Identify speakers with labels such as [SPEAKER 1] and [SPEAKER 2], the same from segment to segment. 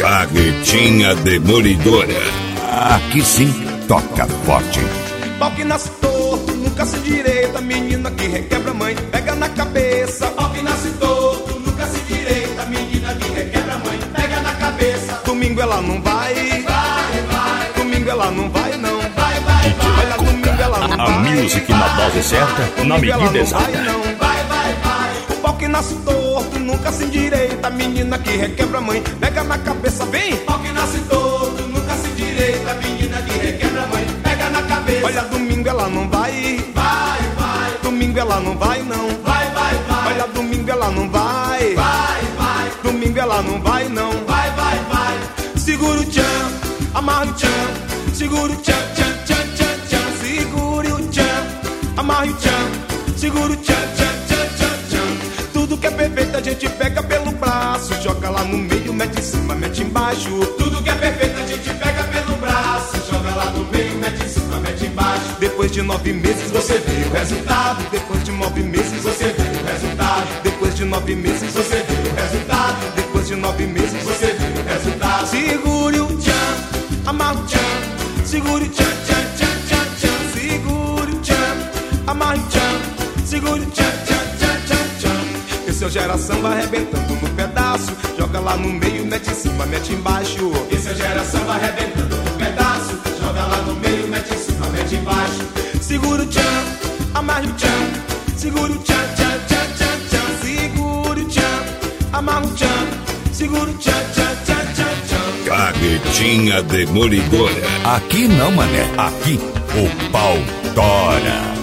[SPEAKER 1] Carretinha Demolidora. Aqui sim, toca forte.
[SPEAKER 2] Pau que nasce torto, nunca se direita. Menina que requebra a mãe, pega na cabeça. Pau que nasce torto, nunca se direita. Menina que requebra a mãe, pega na cabeça. Domingo ela não vai, vai. Domingo ela não vai, não. Vai, vai, vai. Olha, domingo ela não vai.
[SPEAKER 3] A music na dose certa, na medida exata.
[SPEAKER 2] Vai, vai, vai. O pau que nasce torto, nunca se endireita. Menina que requebra a mãe, pega na cabeça, vem. Pau que nasce torto, nunca se endireita. Menina que requebra a mãe, pega na cabeça. Olha, domingo ela não vai, vai, vai. Domingo ela não vai, não. Vai, vai, vai. Olha, domingo ela não vai, vai, vai. Domingo ela não vai, não. Vai, vai, vai. Segura o tchan, amarra o tchan. Segura o tchan, tchan, tchan, tchan, tchan. Segura o tchan, amarra o tchan. Segura o tchan, tchan, tchan, tchan, tchan. Tudo que é perfeito a gente pega pelo braço. Joga lá no meio, mete em cima, mete embaixo. Tudo que é perfeito a gente pega pelo braço. Joga lá no meio, mete em cima, mete embaixo. Depois de 9 meses você vê o resultado. Depois de 9 meses você vê o resultado. Depois de 9 meses você vê o resultado. Depois de 9 meses você vê o resultado. Segure o tchan, amarra o tchan. Segure o tchan, tchan, tchan, tchan, tchan. Segure o tchan, amarra o tchan. Segure o tchan, tchan, tchan, tchan, tchan. Esse é o geração vai arrebentando no pedaço. Joga lá no meio, mete em cima, mete embaixo. Esse é o geração vai arrebentando no pedaço. Joga lá no meio, mete em cima, mete embaixo. Segura o tchan, amarra o tchan. Segura o tchan, tchan, tchan, tchan, tchan. Segura o tchan, amarra o tchan. Segura o tchan, tchan, tchan, tchan, tchan.
[SPEAKER 1] Carretinha Demolidora.
[SPEAKER 3] Aqui não, mané. Aqui o pau tora.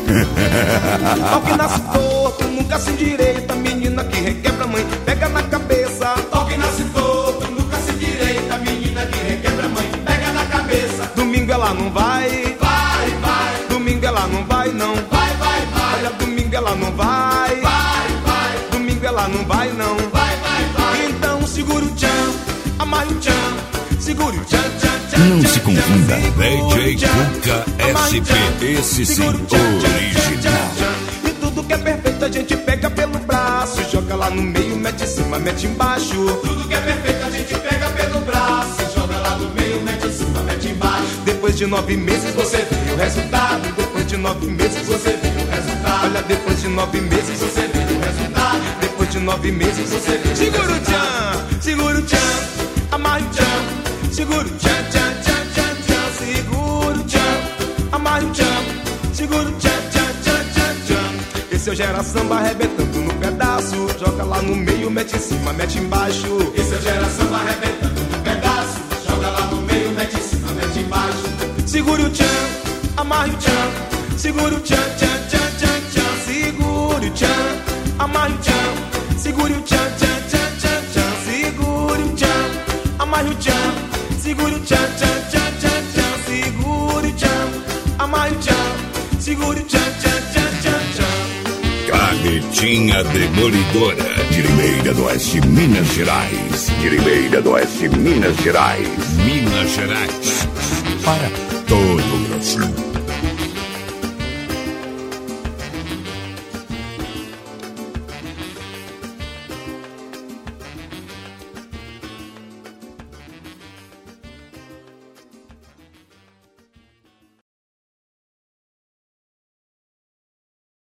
[SPEAKER 2] Pau que nasce torto, nunca se endireita. Menina que requebra a mãe, pega na cabeça. Pau que nasce torto, nunca se endireita. Menina que requebra a mãe, pega na cabeça. Domingo ela não vai, vai, vai. Domingo ela não vai, não. Vai, vai, vai. Olha, domingo ela não vai, vai, vai. Domingo ela não vai, não. Vai, vai, vai. Então segura o tchan, amarra o tchan. Segura o tchan, tchan, tchan.
[SPEAKER 3] Não se confunda.
[SPEAKER 1] DJ Cuca SP. Esse sim, original.
[SPEAKER 2] E tudo que é perfeito a gente pega pelo braço. Joga lá no meio, mete em cima, mete embaixo. Tudo que é perfeito a gente pega pelo braço. Joga lá no meio, mete em cima, mete embaixo. Depois de 9 meses você vê o resultado. Depois de 9 meses você vê o resultado. Olha, depois de 9 meses você vê o resultado. Depois de 9 meses você vê o resultado. Segura o tchan, segura o tchan, amarra o tchan. Segura o tchan, tchan, tchan, tchan, tchan. Segura o tchan, amarra o tchan. Segura o tchan, tchan, tchan, tchan, tchan. Esse é o gera samba arrebentando no pedaço. Joga lá no meio, mete em cima, mete embaixo. Esse é o gera samba arrebentando no pedaço. Joga lá no meio, mete em cima, mete embaixo. Segura o tchan, amarra o tchan. Segura o tchan, tchan, tchan, tchan, tchan. Segura o tchan, amarra o tchan. Segura o tchan, tchan, tchan, tchan, tchan. Segura o tchan, amarra o tchan. Segura o tchan, tchan, tchan, tchan, tchan. Segura o tchan, amarra o tchan. Segura o tchan, tchan, tchan, tchan, tchan.
[SPEAKER 1] Carretinha Demolidora.
[SPEAKER 3] De Limeira do Oeste, Minas Gerais. De Limeira do Oeste, Minas Gerais.
[SPEAKER 1] Minas Gerais.
[SPEAKER 3] Para todo o Brasil.